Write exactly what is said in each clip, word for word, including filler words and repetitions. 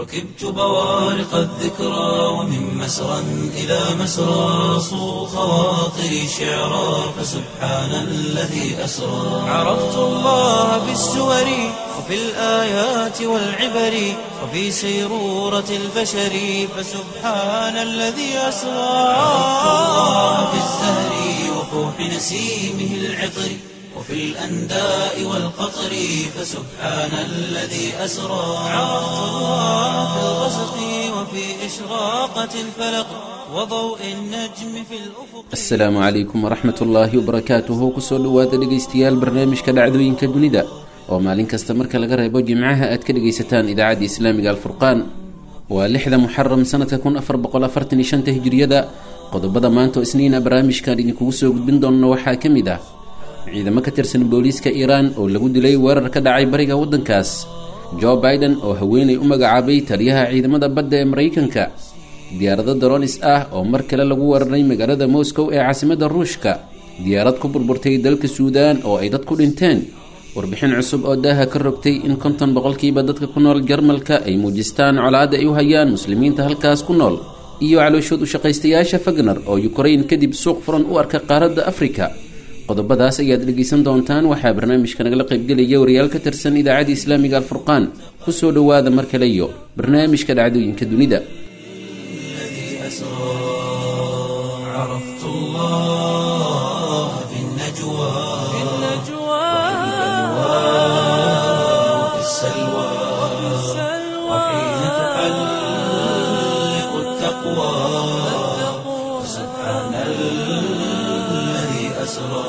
ركبت بوارق الذكرى ومن مسرى إلى مسرى صو خواطري شعرا فسبحان الذي أسرى عرفت الله بالسور وفي الآيات والعبر وفي سيرورة البشر فسبحان الذي أسرى عرفت الله بالزهر وفوح نسيمه العطر وفي الأنداء والقطر فسبحان الذي أسرى عرفت الله في الغسق وفي إشراقة الفلق وضوء النجم في الأفق. السلام عليكم ورحمة الله وبركاته. kusoo dhawaada dhegeystayaal barnaamijka dhacdooyinka dunida oo maalin kasta marka laga reebo jimcaha aad ka dhegeysataan idaacadda islaamiga alfurqaan. waa lixda muxaram sanadka kun afar boqol afartan iyo shan hijriyada. qodobada maanta oo isniina barnaamijkan idinkugu soo gudbin doona waxaa ka mid ah ciidamo ka tirsan booliiska Iran oo lagu dilay weerar ka dhacay bariga wadankaas. Joe Biden oo haweeney u magacaabay taliyaha ciidamada badda ee Mareykanka. diyaarado drones ah oo mar kale lagu weeraray magaalada Moscow ee caasimadda Ruushka. diyaarad ku burburtay dalka Suudaan oo ay dad ku dhinteen. warbixin cusub oo daaha ka rogtay in konton boqolkiiba dadka ku nool Jarmalka ay muujistaan colaadda ay u hayaan muslimiinta halkaas ku nool. iyo calooshood u shaqaystayaasha Wagner oo Ukraine kadib suuq furan u arka qaaradda Afrika. qodobadaas ayaad dhegeysan doontaan. waxaa barnaamijka nagala qaybgelaya wariyaal ka tirsan idaacadda islaamiga alfurqaan. kusoo dhawaada mar kale iyo barnaamijka dhacdooyinka dunida. عرفت الله في النجوى وفي السلوى وحين تحلق التقوى سبحان الذي أسرى.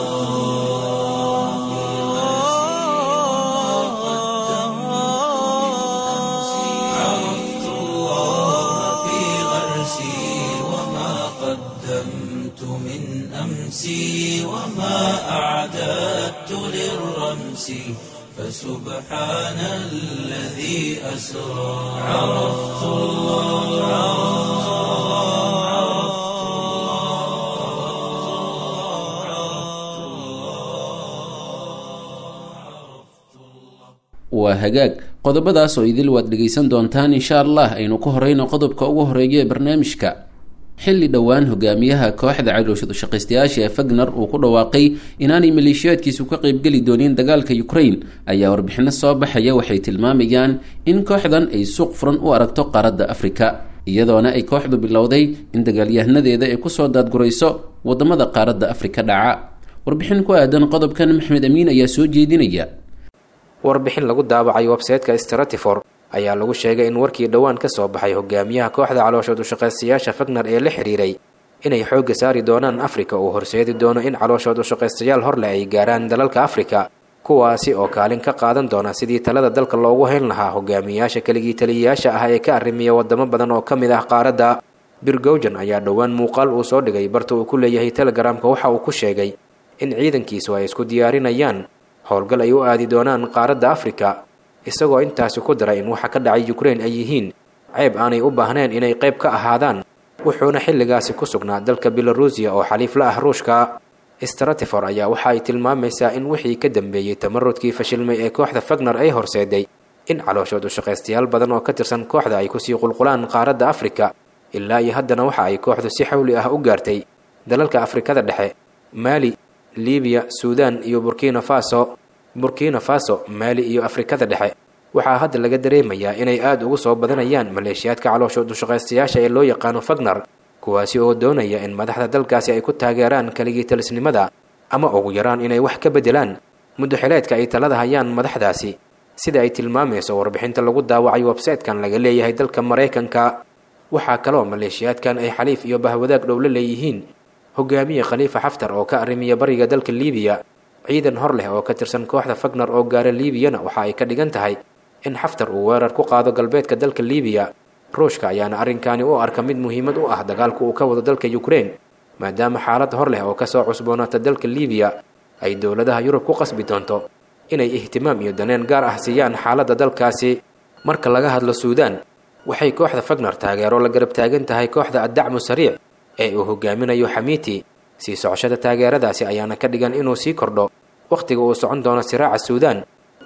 عرفت الله في غرسي وما قدمت من أمسي وما أعددت للرمس فسبحان الذي أسرى. عرفت الله waa hagaag. qodobadaas oo idil waad dhegeysan doontaan insha Allah. aynu ku horeyno qodobka ugu horeeya ee barnaamijka. xilli dhowaan hogaamiyaha kooxda calooshood u shaqaystayaasha ee Wagner uu ku dhawaaqay inaanay maleeshiyaadkiisu ka qayb gali doonin dagaalka Ukraine, ayaa warbixino soo baxaya waxay tilmaamayaan in kooxdan ay suuq furan u aragto qaaradda Afrika, iyadoona ay kooxdu bilowday in dagaalyahanadeeda ay kusoo daadgurayso wadamada qaaradda Afrika dhaca. warbixin ku aadan qodobkan Maxmed Amiin ayaa soo jeedinaya. warbixin lagu daabacay website-ka Stratifor ayaa lagu sheegay in warkii dhowaan ka soo baxay hogaamiyaha kooxda calooshood u shaqaystayaasha Wagner ee la xiriiray inay xoogga saari doonaan Afrika uu horseedi doono in calooshood u shaqaystayaal horle ay gaaraan dalalka Afrika, kuwaasi oo kaalin ka qaadan doona sidii talada dalka loogu hayn lahaa hogaamiyaasha kaligii taliyayaasha ah ee ka arrimiya wadamo badan oo ka mid ah qaaradda. Birgowjan ayaa dhowaan muuqaal uu soo dhigay barta uu ku leeyahay Telegramka waxa uu ku sheegay in ciidankiisu ay isku diyaarinayaan howlgal ay u aadi doonaan qaaradda Afrika, isagoo intaasi ku daray in waxa ka dhacay Ukraine ay yihiin ceeb aanay u baahneen inay qayb ka ahaadaan, wuxuuna xilligaasi ku sugnaa dalka Belarusia oo xaliif la ah Ruushka. Stratifor ayaa waxa ay tilmaamaysaa in wixii ka dambeeyey tamarudkii fashilmay ee kooxda Wagner ay horseeday in calooshood u shaqaystayaal badan oo ka tirsan kooxda ay kusii qulqulaan qaaradda Afrika. ilaa iyo haddana waxa ay kooxdu si xawli ah u gaartay dalalka Afrikada dhexe, Mali, Liibiya, Suudaan iyo Burkina Faso. Burkina Faso, Mali iyo Afrikada dhexe waxaa hadda laga dareemayaa inay aad ugu soo badanayaan maleeshiyaadka calooshood u shaqaystayaasha ee loo yaqaano Wagner, kuwaasi oo doonaya in madaxda dalkaasi ay ku taageeraan kaligii talisnimada ama ugu yaraan inay wax ka bedelaan muddo xileedka ay talada hayaan madaxdaasi, sida ay tilmaamayso warbixinta lagu daawacay website-kan laga leeyahay dalka Mareykanka. waxaa kaloo maleeshiyaadkan ay xaliif iyo bahwadaag dhow la leeyihiin hogaamiye Khalifa Haftar oo ka arrimiya bariga dalka Liibiya. ciidan hor leh oo ka tirsan kooxda Wagner oo gaara Liibiyana waxa ay ka dhigan tahay in Haftar uu weerar ku qaado galbeedka dalka Liibiya. Ruushka ayaana arrinkaani u arka mid muhiimad u ah dagaalku uu ka wado dalka Ukraine, maadaama xaalad hor leh oo ka soo cusboonaata dalka Liibiya ay dowladaha Yurub ku qasbi doonto inay ihtimaam iyo daneen gaar ah siiyaan xaaladda dalkaasi. marka laga hadlo Suudaan, waxay kooxda Wagner taageero la garab taagan tahay kooxda Ad-Dacmu Sariic ee uu hogaaminayo Xamiiti. sii socoshada taageeradaasi ayaana ka dhigan inuu sii kordho waqtiga uu socon doono siraaca Suudaan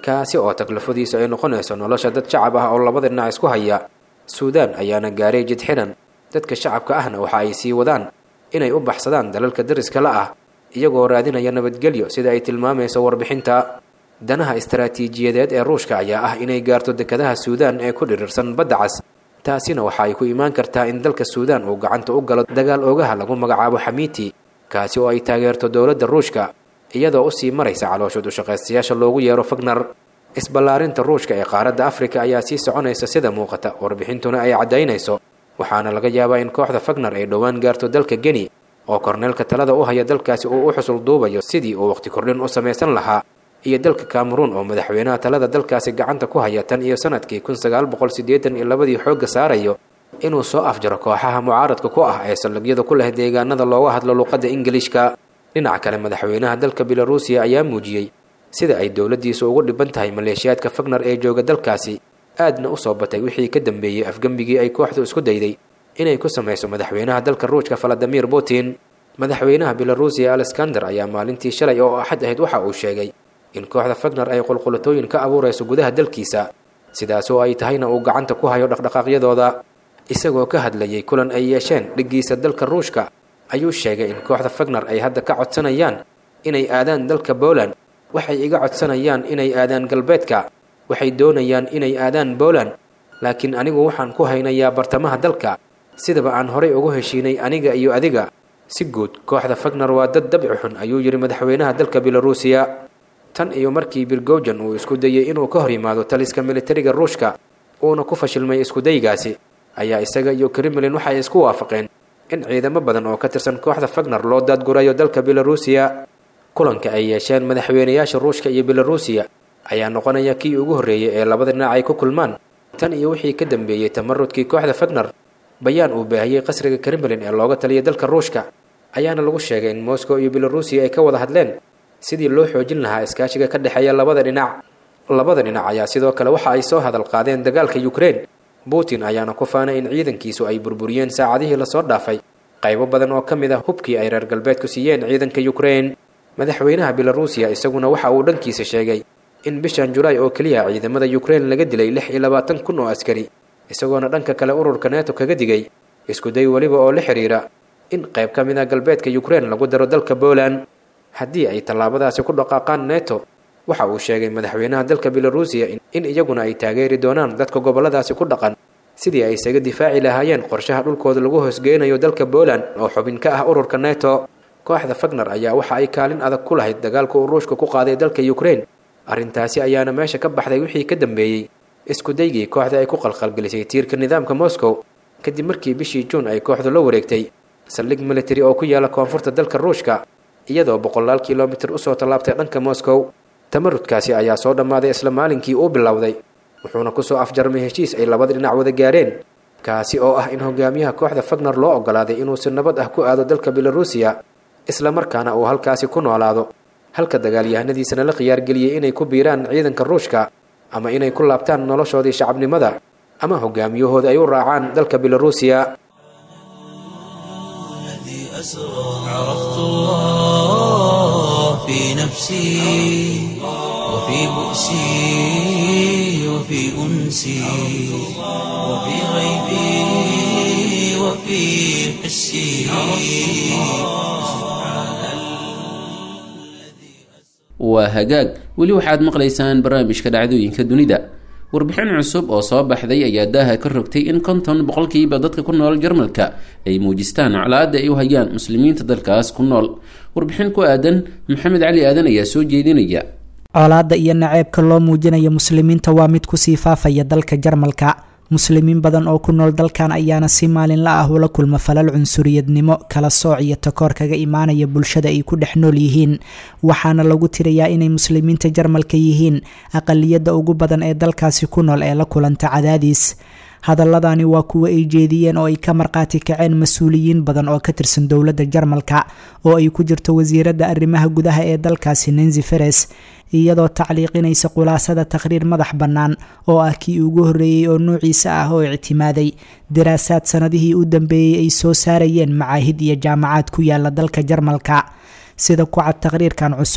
kaasi oo taklifadiisu ay noqonayso nolosha dad shacab ah oo labada dhinac isku haya. suudaan ayaana gaaray jid xiran, dadka shacabka ahna waxa ay sii wadaan inay u baxsadaan dalalka dariska la ah iyagoo raadinaya nabadgelyo sida ay tilmaamayso warbixinta. danaha istaraatiijiyadeed ee ruushka ayaa ah inay gaarto dekedaha suudaan ee ku dhirirsan badda cas, taasina waxa ay ku imaan kartaa in dalka suudaan uu gacanta u galo dagaal oogaha lagu magacaabo xamiiti, kaasi oo ay taageerto dowladda ruushka iyadoo usii maraysa calooshood u shaqaystayaasha loogu yeero Wagner. isballaarinta ruushka ee qaaradda Afrika ayaa sii soconaysa sida muuqata, warbixintuna ay caddaynayso, waxaana laga yaabaa in kooxda Wagner ay dhowaan gaarto dalka Guinea oo korneelka talada u haya dalkaasi uu u xusul duubayo sidii uu waqti kordhin u samaysan lahaa, iyo dalka Cameroon oo madaxweynaha talada dalkaasi gacanta ku haya tan iyo sanadkii kun sagaal boqol siddeetan iyo labadii xoogga saarayo inuu soo afjaro kooxaha mucaaradka ku ah ee saldhigyada ku leh deegaanada looga hadlo luqadda Ingiliishka. dhinaca kale, madaxweynaha dalka Belarusiya ayaa muujiyey sida ay dowladdiisu ugu dhiban tahay maleeshiyaadka Wagner ee jooga dalkaasi, aadna u soo batay wixii ka dambeeyey afgembigii ay kooxdu isku dayday inay ku samayso madaxweynaha dalka Ruushka Vladimir Putin. madaxweynaha Belarusiya Alexander ayaa maalintii shalay oo axad ahayd waxa uu sheegay in kooxda Wagner ay qulqulatooyin ka abuurayso gudaha dalkiisa, sidaas oo ay tahayna uu gacanta ku hayo dhaqdhaqaaqyadooda. isagoo ka hadlayay kulan ay yeesheen dhiggiisa dalka Ruushka ayuu sheegay in kooxda Wagner ay hadda ka codsanayaan inay aadaan dalka Poland. waxay iga codsanayaan inay aadaan galbeedka, waxay doonayaan inay aadaan Poland, laakiin anigu waxaan ku haynayaa bartamaha dalka sidaba aan horay ugu heshiinay aniga iyo adiga. si guud kooxda Wagner waa dad dabci xun, ayuu yiri madaxweynaha dalka Belarusiya. tan iyo markii Prigozhin uu isku dayay inuu ka hor yimaado taliska militariga Ruushka uuna ku fashilmay isku daygaasi, ayaa isaga iyo Kremlin waxay isku waafaqeen in ciidamo badan oo ka tirsan kooxda Wagner loo daadgurayo dalka Belarusiya. kulanka ay yeesheen madaxweynayaasha Ruushka iyo Belarusiya ayaa noqonaya kii ugu horreeyay ee labada dhinac ay ku kulmaan tan iyo wixii ka dambeeyey tamarrudkii kooxda Wagner. bayaan uu baahiyey qasriga Kremlin ee looga taliyay dalka Ruushka ayaana lagu sheegay in Moscow iyo Belarusiya ay ka wada hadleen sidii loo xoojin lahaa iskaashiga ka dhexeeya labada dhinac. labada dhinac ayaa sidoo kale waxa ay soo hadal qaadeen dagaalka Ukraine. Putin ayaana ku faanay in ciidankiisu ay burburiyeen saacadihii la soo dhaafay qaybo badan oo ka mid ah hubkii ay reer galbeedku siiyeen ciidanka Ukraine. madaxweynaha Belarusiya isaguna waxa uu dhankiisa sheegay in bishan July oo kaliya ciidamada Ukraine laga dilay lix iyo labaatan kun oo askari, isagoona dhanka kale ururka NATO kaga digay isku day waliba oo la xiriira in qayb ka mid ah galbeedka Ukraine lagu daro dalka Poland haddii ay tallaabadaasi ku dhaqaaqaan NATO. waxa uu sheegay madaxweynaha dalka Belarusiya in iyaguna ay taageeri doonaan dadka goboladaasi ku dhaqan sidii ay isaga difaaci lahaayeen qorshaha dhulkooda lagu hoosgeynayo dalka Poland oo xubin ka ah ururka NATO. kooxda Wagner ayaa waxa ay kaalin adag ku lahayd dagaalka uu Ruushka ku qaaday dalka Ukraine. arrintaasi ayaana meesha ka baxday wixii ka dambeeyey isku daygii kooxda ay ku qalqalgelisay tiirka nidaamka Moscow kadib markii bishii June ay kooxdu la wareegtay saldhig military oo ku yaala koonfurta dalka Ruushka iyadoo boqolaal kiiloomitir u soo tallaabtay dhanka Moscow. tamarrudkaasi ayaa soo dhammaaday isla maalinkii uu bilowday, wuxuuna ku soo afjarmay heshiis ay labada dhinac wada gaareen, kaasi oo ah in hogaamiyaha kooxda Wagner loo ogolaaday inuu si nabad ah ku aado dalka Belarusiya isla markaana uu halkaasi ku noolaado, halka dagaalyahanadiisana la khiyaargeliyey inay ku biiraan ciidanka Ruushka ama inay ku laabtaan noloshoodii shacabnimada ama hogaamiyahooda ay u raacaan dalka Belarusiya. عرفت الله في نفسي وفي بؤسي وفي أنسي وفي غيبي وفي حسي. waa hagaag weli waxaad maqlaysaan barnaamijka dhacdooyinka dunida. warbixin cusub oo soo baxday ayaa daaha ka rogtay in konton boqolkiiba dadka ku nool Jarmalka ay muujistaan colaadda ay u hayaan muslimiinta dalkaas ku nool. warbixin ku aadan Maxamed Cali Aadan ayaa soo jeedinaya. colaadda iyo naceebka loo muujinayo muslimiinta waa mid ku sii faafaya dalka Jarmalka. muslimiin badan oo ku nool dalkan ayaana si maalinla ah ula kulma falal cunsuriyadnimo, kala sooc iyo takoor kaga imaanaya bulshada ay ku dhex nool yihiin, waxaana lagu tirayaa inay muslimiinta Jarmalka yihiin aqaliyadda ugu badan ee dalkaasi ku nool ee la kulanta cadaadis. hadaladani waa kuwa ay jeediyeen oo ay ka marqaati kaceen mas-uuliyiin badan oo ka tirsan dowladda Jarmalka oo ay ku jirto wasiiradda arrimaha gudaha ee dalkaasi Nancy Faeser, iyadoo tacliiqinaysa khulaasada taqriir madax bannaan oo ah kii ugu horreeyey oo noociisa ah oo ictimaaday daraasaad sanadihii u dambeeyey ay soo saarayeen macaahid iyo jaamacad ku yaala dalka Jarmalka. sida ku cad taqriirkan cusub,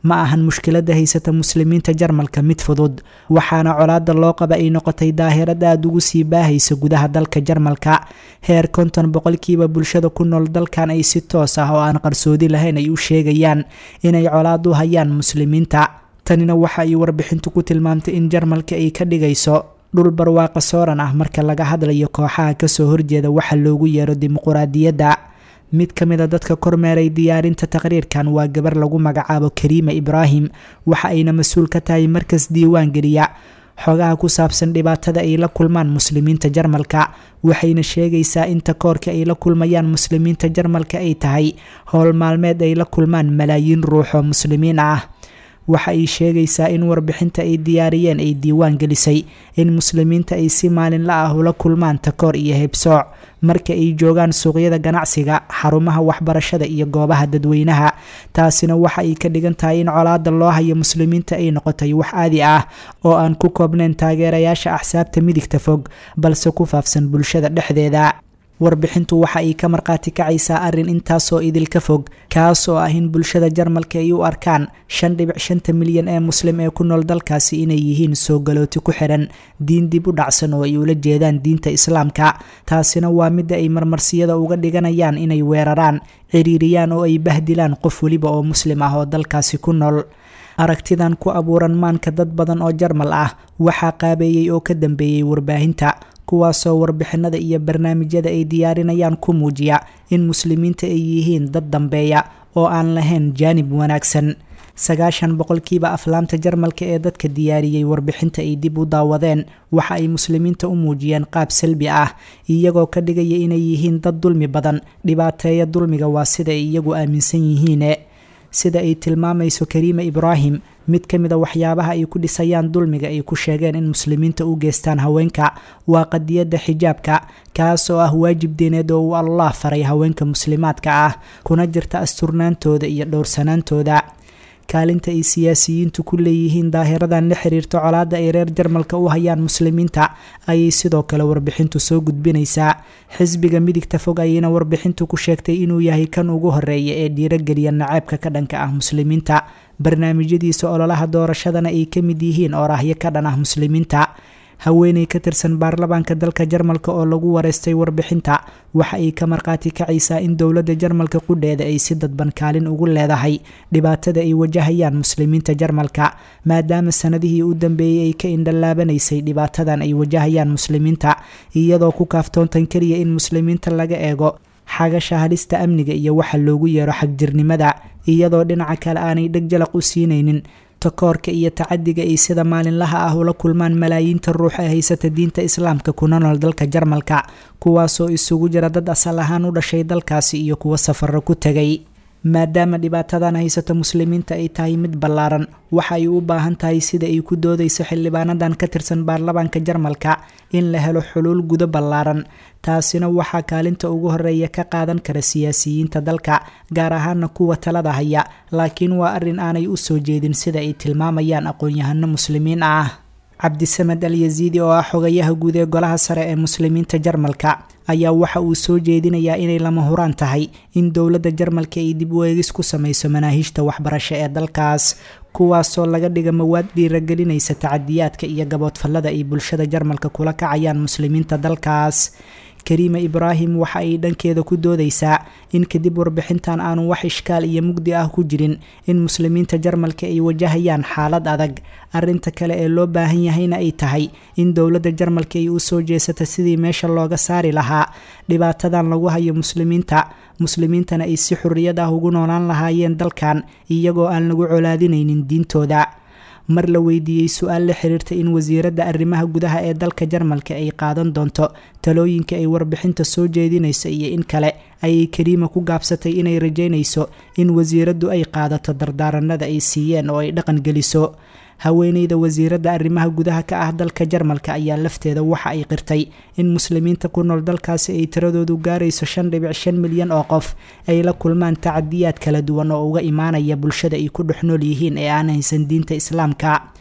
ma ahan mushkilada haysata muslimiinta jarmalka mid fudud, waxaana colaada loo qaba ay noqotay daahirad aada ugu sii baahaysa gudaha dalka jarmalka. heer konton boqolkiiba bulshada ku nool dalkan ay si toos ah oo aan qarsoodi lahayn ay u sheegayaan inay colaad u hayaan muslimiinta. tanina waxa ay warbixintu ku tilmaamtay in jarmalka ay ka dhigayso dhul barwaaqa sooran ah marka laga hadlayo kooxaha kasoo horjeeda waxa loogu yeero dimuquraadiyadda. mid ka mid a dadka kormeeray diyaarinta taqriirkan waa gabar lagu magacaabo Kariima Ibraahim, waxa ayna mas-uul ka tahay markas diiwaan geliya xogaha ku saabsan dhibaatada ay la kulmaan muslimiinta jarmalka, waxayna sheegaysaa in takoorka ay la kulmayaan muslimiinta jarmalka ay tahay howl maalmeed ay la kulmaan malaayiin ruux oo muslimiin ah. waxa ay sheegaysaa in warbixinta ay diyaariyeen ay diiwaan gelisay in muslimiinta ay si maalinla ah ula kulmaan takoor iyo heebsooc marka ay joogaan suuqyada ganacsiga, xarumaha waxbarashada iyo goobaha dadweynaha. taasina waxa ay ka dhigan tahay in colaada loo hayo muslimiinta ay noqotay wax caadi ah oo aan ku koobnayn taageerayaasha axsaabta midigta fog, balse ku faafsan bulshada dhexdeeda. warbixintu waxa ay ka marqaati kacaysaa arrin intaasoo idilka fog, kaas oo ah in bulshada jarmalka ay u arkaan shan dhibic shanta milyan ee muslim ee ku nool dalkaasi inay yihiin soo galooti ku xiran diin dib u dhacsan oo ay ula jeedaan diinta islaamka. taasina waa midda ay marmarsiyada uga dhiganayaan inay weeraraan, ciriiriyaan oo ay bahdilaan qof weliba oo muslim ah oo dalkaasi ku nool. aragtidan ku abuuran maanka dad badan oo jarmal ah waxaa qaabeeyey oo ka dambeeyey warbaahinta, kuwaasoo warbixinada iyo barnaamijyada ay diyaarinayaan ku muujiya in muslimiinta ay yihiin dad dambeeya oo aan lahayn jaanib wanaagsan. sagaashan boqolkiiba aflaamta jarmalka ee dadka diyaariyey warbixinta ay dib u daawadeen waxa ay muslimiinta u muujiyeen qaab salbi ah, iyagoo ka dhigaya inay yihiin dad dulmi badan, dhibaateeya dulmiga waa sida ay iyagu aaminsan yihiine. sida ay tilmaamayso Kariima Ibraahim, mid ka mid a waxyaabaha ay ku dhisayaan dulmiga ay ku sheegeen in muslimiinta u geystaan haweenka waa qadiyadda xijaabka, kaas oo ah waajib diineed oo uu Allah faray haweenka muslimaadka ah, kuna jirta asturnaantooda iyo dhowrsanaantooda. kaalinta ay siyaasiyiintu ku leeyihiin daahiradan la xiriirta colaada ay reer jarmalka u hayaan muslimiinta ayay sidoo kale warbixintu soo gudbinaysaa. xisbiga midigta fog ayayna warbixintu ku sheegtay inuu yahay kan ugu horeeya ee dhiirogeliya naceebka ka dhanka ah muslimiinta, barnaamijyadiisa ololaha doorashadana ay ka mid yihiin oraahyo ka dhan ah muslimiinta. haweeney ka tirsan baarlamaanka dalka jarmalka oo lagu wareystay warbixinta waxa ay ka marqaati kacaysaa in dowladda jarmalka qudheeda ay si dadban kaalin ugu leedahay dhibaatada ay wajahayaan muslimiinta jarmalka, maadaama sanadihii u dambeeyey ay ka indhalaabanaysay dhibaatadan ay wajahayaan muslimiinta, iyadoo ku kaaftoontan keliya in muslimiinta laga eego xagasha halista amniga iyo waxa loogu yeero xagjirnimada, iyadoo dhinaca kale aanay dheg jalaq u siinaynin takoorka iyo tacadiga ay sida maalinlaha ah ula kulmaan malaayiinta ruux ee haysata diinta islaamka kuna nool dalka jarmalka, kuwaasoo isugu jira dad asal ahaan u dhashay dalkaasi iyo kuwa safaro ku tegay. maadaama dhibaatadan haysata muslimiinta ay tahay mid ballaaran, waxa ay u baahan tahay sida ay ku doodayso xildhibaanadan ka tirsan baarlamaanka jarmalka in la helo xuluul gudo ballaaran. taasina waxaa kaalinta ugu horeeya ka qaadan kara siyaasiyiinta dalka, gaar ahaana kuwa talada haya, laakiin waa arrin aanay u soo jeedin sida ay tilmaamayaan aqoon-yahano muslimiin ah. cabdisamed al-yaziidi oo ah xogayaha guud ee golaha sare ee muslimiinta jarmalka ayaa waxa uu soo jeedinayaa inay lama huraan tahay in dowladda jarmalka ay dib u eegis ku samayso manaahijta waxbarasho ee dalkaas, kuwaasoo laga dhiga mawaad dhiiragelinaysa tacadiyaadka iyo gaboodfallada ay bulshada jarmalka kula kacayaan muslimiinta dalkaas. Kariima Ibraahim waxa ay dhankeeda ku doodaysaa in kadib warbixintan aanu wax ishkaal iyo mugdi ah ku jirin in muslimiinta jarmalka ay wajahayaan xaalad adag. arrinta kale ee loo baahan yahayna ay tahay in dowladda jarmalka ay u soo jeesata sidii meesha looga saari lahaa dhibaatadan lagu hayo muslimiinta, muslimiintana ay si xurriyad ah ugu noolaan lahaayeen dalkan iyagoo aan lagu colaadinaynin diintooda. mar la weydiiyey su-aal la xiriirta in wasiiradda arrimaha gudaha ee dalka jarmalka ay qaadan doonto talooyinka ay warbixinta soo jeedinayso iyo in kale, ayay Kariima ku gaabsatay inay rajaynayso in wasiiraddu ay qaadato dardaaranada ay siiyeen oo ay dhaqan geliso. haweeneyda wasiiradda arrimaha gudaha ka ah dalka jarmalka ayaa lafteeda waxa ay qirtay in muslimiinta ku nool dalkaasi ay tiradoodu gaarayso shan dhibic shan milyan oo qof ay la kulmaan tacadiyaad kala duwan oo uga imaanaya bulshada ay ku dhex nool yihiin ee aan haysan diinta islaamka.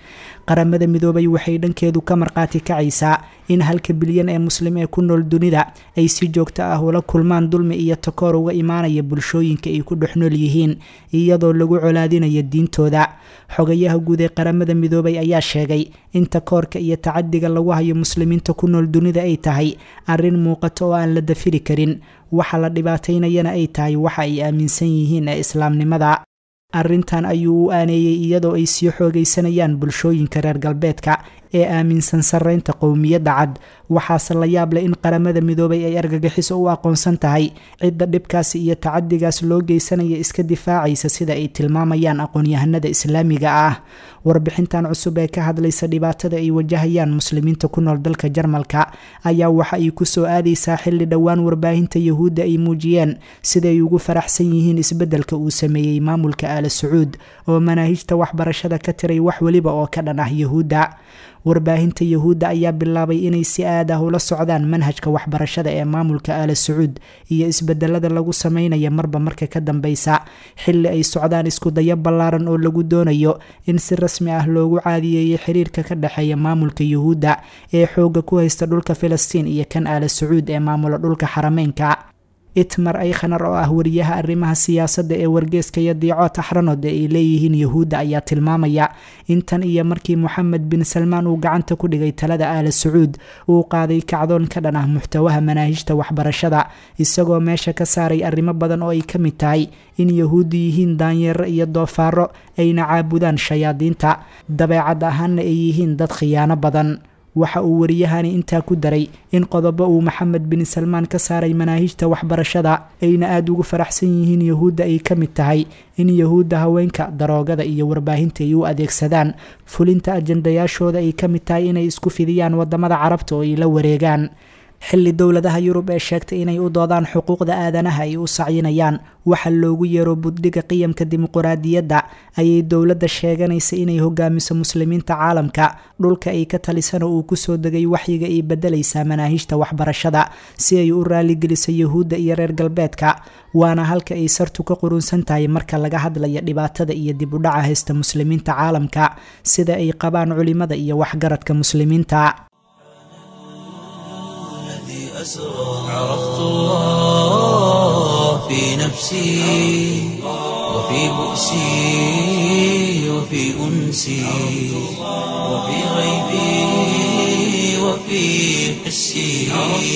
qaramada midoobay waxay dhankeedu ka marqaati kacaysaa in halka bilyan ee muslim ee ku nool dunida ay si joogto ah ula kulmaan dulmi iyo takoor uga imaanaya bulshooyinka ay ku dhex nool yihiin iyadoo lagu colaadinayo diintooda. xogayaha guud ee qaramada midoobay ayaa sheegay in takoorka iyo tacadiga lagu hayo muslimiinta ku nool dunida ay tahay arrin muuqato oo aan la dafiri karin, waxa la dhibaataynayana ay tahay waxa ay aaminsan yihiin ee islaamnimada. arrintan ayuu u aaneeyey iyadoo ay sii xoogaysanayaan bulshooyinka reer galbeedka ee aaminsan sarreynta qowmiyadda cad. waxaase la yaab leh in qaramada midoobay ay argagixiso u aqoonsan tahay cidda dhibkaasi iyo tacadigaas loo geysanaya iska difaacaysa sida ay tilmaamayaan aqoon-yahanada islaamiga ah. warbixintan cusub ee ka hadlaysa dhibaatada ay wajahayaan muslimiinta ku nool dalka Jarmalka ayaa waxa ay ku soo aadaysaa xilli dhowaan warbaahinta Yahuudda ay muujiyeen sida ay ugu faraxsan yihiin isbeddelka uu sameeyey maamulka Aal Sacuud oo manaahijta waxbarashada ka tiray wax waliba oo ka dhan ah Yahuudda. warbaahinta Yahuudda ayaa bilaabay inay si aad ah ula socdaan manhajka waxbarashada ee maamulka Aal Sacuud iyo isbedelada lagu sameeyo marba marka ka dambeysa, xilli ay socdaan isku dayo ballaaran oo lagu doonayo in si rasmi ah loogu caadiyeeyo xiriirka ka dhaxeeya maamulka Yahuudda ee xooga ku haysta dhulka Filistiin iyo kan Aal Sacuud ee maamula dhulka Xarameynka. Itmar Aykhnar oo ah wariyaha arrimaha siyaasadda ee wargeyska Yadiico Taxranood ee ay leeyihiin Yahuudda ayaa tilmaamaya in tan iyo markii Moxamed bin Salmaan uu gacanta ku dhigay talada Aal Sacuud uu qaaday kacdoon ka dhan ah muxtawaha manaahijta waxbarashada, isagoo meesha ka saaray arrimo badan oo ay ka mid tahay in Yahuuddu yihiin daanyeero iyo doofaaro ayna caabudaan shayaadiinta, dabeecad ahaanna ay yihiin dad khiyaano badan. waxa uu wariyahani intaa ku daray in qodobo uu Moxamed bin Salmaan ka saaray manaahijta waxbarashada ayna aad ugu faraxsan yihiin Yahuudda ay ka mid tahay in Yahuudda haweenka, daroogada iyo warbaahinta ay u adeegsadaan fulinta ajandayaashooda ay ka mid tahay inay isku fidiyaan wadamada Carabta oo ay la wareegaan. xilli dowladaha Yurub ee sheegtay inay u doodaan xuquuqda aadanaha ay u sacinayaan waxa loogu yeero buddiga qiyamka dimuqraadiyadda, ayay dowladda sheeganaysa inay hogaamiso muslimiinta caalamka dhulka ay ka talisana uu ku soo degay waxyiga ay bedelaysaa manaahijta waxbarashada si ay u raaligeliso Yahuudda iyo reer galbeedka, waana halka ay sartu ka qurunsan tahay marka laga hadlayo dhibaatada iyo dib u dhaca haysta muslimiinta caalamka sida ay qabaan culimada iyo waxgaradka muslimiinta. عرفت الله في نفسي وفي بؤسي وفي أنسي وفي غيبي وفي حسي.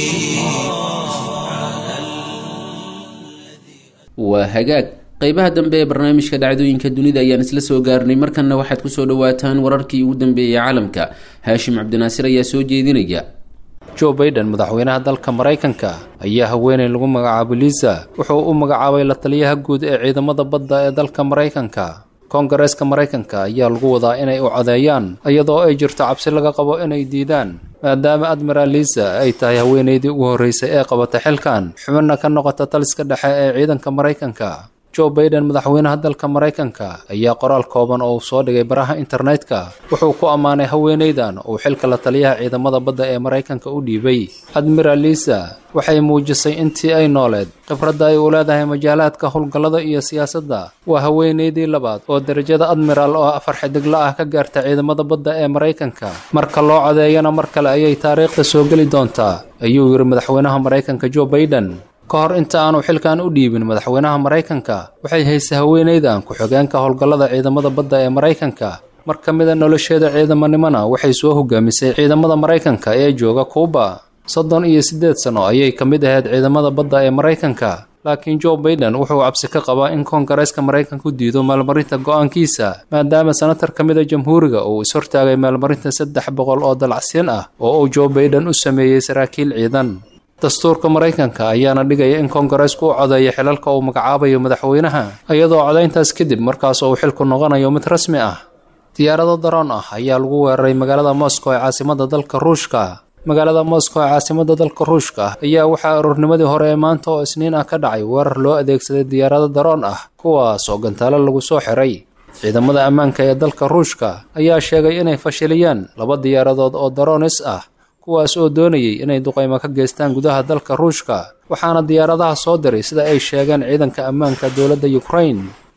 waa hagaag qaybaha dambe ee barnaamijka dhacdooyinka dunida ayaan isla soo gaarnay. markanna waxaad ku soo dhawaataan wararkii ugu dambeeyay caalamka. haashim cabdinaasir ayaa soo jeedinaya. Joe Biden madaxweynaha dalka Mareykanka ayaa haweeney lagu magacaabo Lisa wuxuu u magacaabay la taliyaha guud ee ciidamada badda ee dalka Mareykanka. Koongareeska Mareykanka ayaa lagu wadaa inay u codeeyaan iyadoo ay jirto cabsi laga qabo inay diidaan maadaama Admiral Lisa ay tahay haweeneydii ugu horeysay ee qabata xilkan xubinna ka noqota taliska dhexe ee ciidanka Mareykanka. Joe Biden madaxweynaha dalka Mareykanka ayaa qoraal kooban oo soo dhigay baraha internetka wuxuu ku amaanay haweeneydan oo xilka la taliyaha ciidamada badda ee Mareykanka u dhiibay. Admiral Lisa waxay muujisay intii ay nooleed khibradda ay u leedahay majaalaadka howlgallada iyo siyaasadda. waa haweeneydii labaad oo darajada admiral oo afar xidigla ah ka gaarta ciidamada badda ee Mareykanka. marka loo codeeyana mar kale ayay taariikhda soo geli doontaa, ayuu yiri madaxweynaha Mareykanka Joe Biden. ka hor inta aanu xilkan u dhiibin madaxweynaha Mareykanka waxay haysay haweeneydan ku-xigeenka howlgallada ciidamada badda ee Mareykanka. mar ka mid ah nolosheeda ciidamanimana waxay soo hogaamisay ciidamada Mareykanka ee jooga Cuba. soddon iyo siddeed sano ayay ka mid ahayd ciidamada badda ee Mareykanka, laakiin Joe Biden wuxuu cabsi ka qabaa in Koongareeska Mareykanku diido maalmarinta go'aankiisa maadaama senator ka mid ah jamhuuriga uu is hortaagay maalmarinta saddex boqol oo dalacsiin ah oo uu Joe Biden u sameeyey saraakiil ciidan. dastuurka Mareykanka ayaana dhigaya in Koongareesku u codeeyo xilalka uu magacaabayo madaxweynaha iyadoo codeyntaas kadib markaas uu xilku noqonayo mid rasmi ah. diyaarado daroon ah ayaa lagu weeraray magaalada Moscow ee caasimadda dalka Ruushka. magaalada Moscow ee caasimadda dalka Ruushka ayaa waxaa ururnimadii hore ee maanta oo Isniin ah ka dhacay weerar loo adeegsaday diyaarado daroon ah kuwaas oo gantaalo lagu soo xiray. ciidamada ammaanka ee dalka Ruushka ayaa sheegay inay fashiliyeen laba diyaaradood oo daroonis ah kuwaas oo doonayay inay duqeymo ka geystaan gudaha dalka Ruushka, waxaana diyaaradaha soo diray sida ay sheegeen ciidanka ammaanka dowladda Ukraine.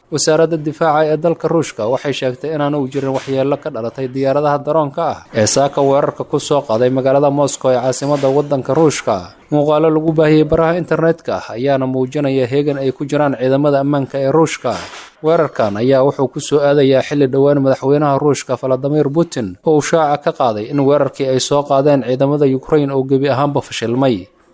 wasaaradda difaaca ee dalka ruushka waxay sheegtay inaanu jirin waxyeello ka dhalatay diyaaradaha daroonka ah ee saaka weerarka ku soo qaaday magaalada moscow ee caasimadda waddanka ruushka. muuqaalo lagu baahiyey baraha internetka ah ayaana muujinaya heegan ay ku jiraan ciidamada ammaanka ee ruushka. weerarkan ayaa wuxuu ku soo aadayaa xilli dhowaan madaxweynaha ruushka valadimir putin oo uu shaaca ka qaaday in weerarkii ay soo qaadeen ciidamada ukrain oo gebi ahaanba fashilmay.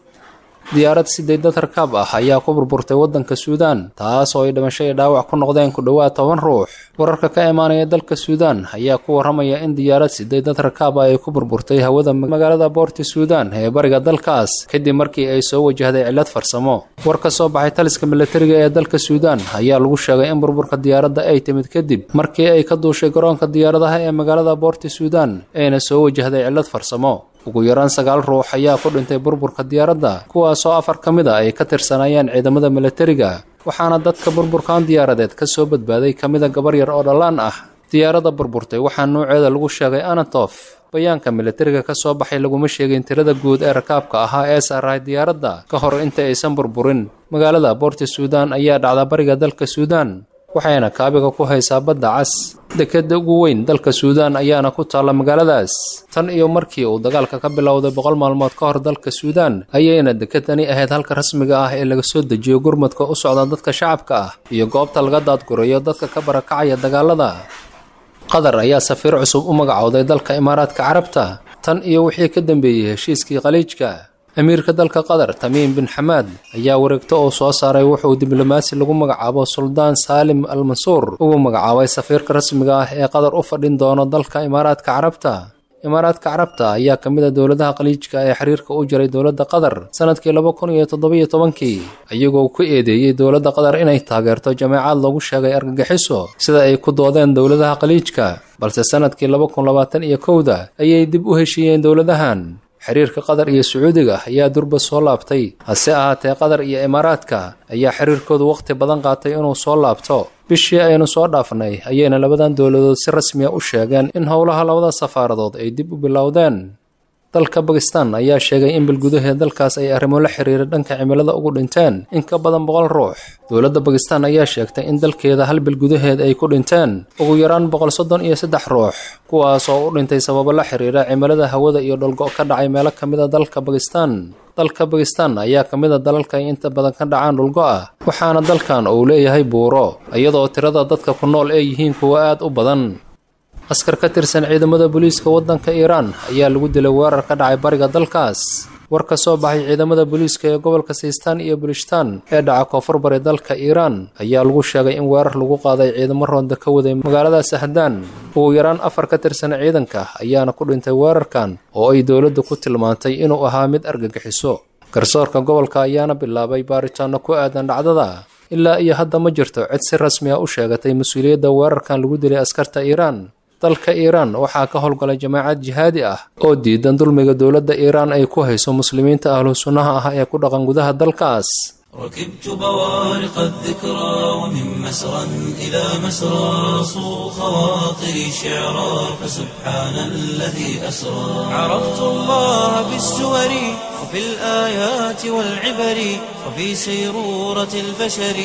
diyaarad sideed dad rakaab ah ayaa ku burburtay waddanka suudaan, taas oo ay dhimasho iyo dhaawac ku noqdeen ku dhowaad toban ruux. wararka ka imaanaya dalka suudaan ayaa ku warramaya in diyaarad sideed dad rakaab ah ay ku burburtay hawada magaalada boorti suudaan ee bariga dalkaas kadib markii ay soo wajahday cillad farsamo. war ka soo baxay taliska militariga ee dalka suudaan ayaa lagu sheegay in burburka diyaaradda ay timid kadib markii ay ka duushay garoonka diyaaradaha ee magaalada boorti suudaan ayna soo wajahday cillad farsamo. ugu yaraan sagaal ruux ayaa ku dhintay burburka diyaaradda, kuwaasoo afar ka mid a ay ka tirsanayeen ciidamada militariga, waxaana dadka burburkan diyaaradeed ka soo badbaaday ka mida gabar yar oo dhallaan ah. diyaaradda burburtay waxaa nuuceeda lagu sheegay anatof. bayaanka militariga ka soo baxay laguma sheegin tirada guud ee rakaabka ahaa ee saarahay diyaaradda ka hor inta aysan burburin. magaalada boorti suudaan ayaa dhacda bariga dalka suudaan, waxayna kaabiga ku haysaa badda cas. dekeda ugu weyn dalka suudaan ayaana ku taalla magaaladaas. tan iyo markii uu dagaalka ka bilowday boqol maalmood ka hor dalka suudaan ayayna dekedani ahayd halka rasmiga ah ee laga soo dejiyo gurmadka u socda dadka shacabka ah iyo goobta laga daadgurayo dadka ka barakacaya dagaalada. qatar ayaa safiir cusub u magacowday dalka imaaraadka carabta tan iyo wixii ka dambeeyey heshiiskii khaliijka. amiirka dalka qatar tamiim bin xamaad ayaa wareegto oo soo saaray wuxuu diblomaasi lagu magacaabo suldaan saalim al mansuur ugu magacaabay safiirka rasmiga ah ee qatar u fadhin doono dalka imaaraadka carabta. imaaraadka carabta ayaa ka mid a dowladaha khaliijka ee xiriirka u jiray dowladda qatar sanadkii laba kun iyo toddobiyo tobankii iyagoo ku eedeeyey dowladda qatar inay taageerto jameecad lagu sheegay argagixiso sida ay ku doodeen dowladaha khaliijka, balse sanadkii laba kun labaatan iyo kowda ayay dib u heshiiyeen dowladahan. xiriirka qatar iyo sacuudiga ayaa durba soo laabtay, hase ahaatee qatar iyo imaaraadka ayaa xiriirkoodu waqti badan qaatay inuu soo laabto. bishii aynu soo dhaafnay ayayna labadan dowladood si rasmiya u sheegeen in howlaha labada safaaradood ay dib u bilowdeen. dalka bakistan ayaa sheegay in bilgudaheed dalkaas ay arrimo la xiriira dhanka cimilada ugu dhinteen in ka badan boqol ruux. dowladda bakistan ayaa sheegtay in dalkeeda hal bilgudaheed ay ku dhinteen ugu yaraan boqol soddon iyo saddex ruux, kuwaas oo u dhintay sababo la xiriira cimilada hawada iyo dholgo ka dhacay meelo ka mid a dalka bakistan. dalka bakistan ayaa ka mid a dalalka ay inta badan ka dhacaan dhulgo ah, waxaana dalkan uu leeyahay buuro iyadoo tirada dadka ku nool ay yihiin kuwa aad u badan. askar ka tirsan ciidamada booliiska waddanka iiraan ayaa lagu dilay weerar ka dhacay bariga dalkaas. war ka soo baxay ciidamada booliiska ee gobolka siistaan iyo bulishtaan ee dhaca koonfur bari dalka iiraan ayaa lagu sheegay in weerar lagu qaaday ciidamo roonda ka waday magaalada sahdaan. ugu yaraan afar ka tirsan ciidanka ayaana ku dhintay weerarkan oo ay dowladdu ku tilmaantay inuu ahaa mid argagixiso. garsoorka gobolka ayaana bilaabay baaritaano ku aadan dhacdada. ilaa iyo hadda ma jirto cid si rasmi ah u sheegatay mas-uuliyadda weerarkan lagu dilay askarta iiraan. dalka iiraan waxaa ka howlgalay jamaacad jihaadi ah oo diidan dulmiga dowladda iiraan ay ku hayso muslimiinta ahlu sunnaha ah ee ku dhaqan gudaha dalkaas. ركبت بوارق الذكرى ومن مسرى إلى مسرى صو خواطري شعرا فسبحان الذي أسرى. عرفت الله بالسور وفي الآيات والعبر وفي سيرورة البشر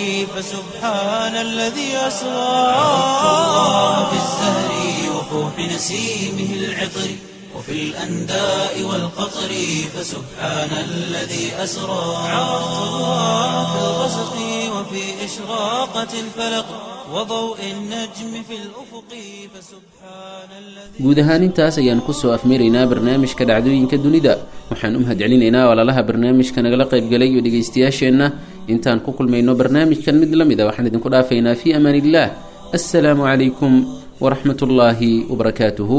فسبحان الذي أسرى. عرفت الله بالزهر وفوح نسيمه العطر وفي الأنداء والقطر فسبحان الذي أسرى. عرفت الله في الغسق وفي إشراقة الفلق وضوء النجم في الأفق فسبحان الذي. guud ahaan intaas ayaan ku soo afmeeraynaa barnaamijka dhacdooyinka dunida. waxaan u mahadcelinaynaa walaalaha barnaamijka nagala qaybgalay iyo dhegaystayaasheenna. intaan ku kulmayno barnaamijkan mid la mid a waxaan idinku dhaafaynaa fii amaan illah. assalaamu calaykum waraxmat ullaahi wabarakaatuhu.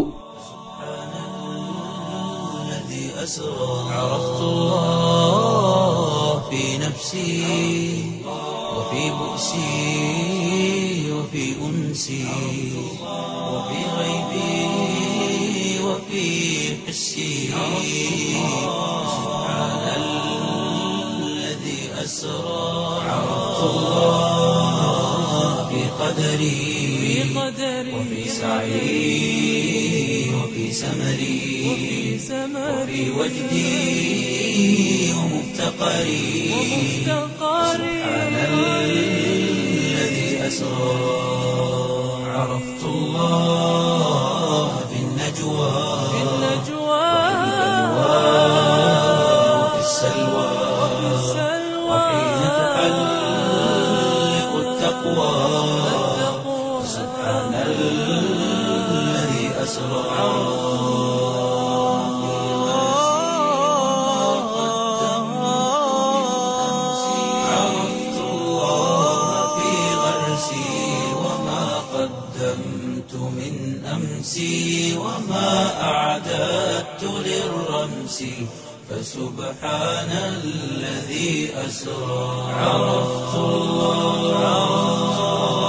عرفت الله في نفسي وفي بؤسي وفي أنسي وفي غيبي وفي حسي. سبحان الذي أسرى. عرفت الله في قدري وفي سعي وفي سمري وفي وجدي ومفتقري. سبحان الذي أسرى عرفت الله في النجوى وفي السلوى وحين تحلق التقوى سبحان الذي أسرى عرفت الله في غرسي وما قدمت من أمسي وما أعددت للرمس فسبحان الذي أسرى عرفت الله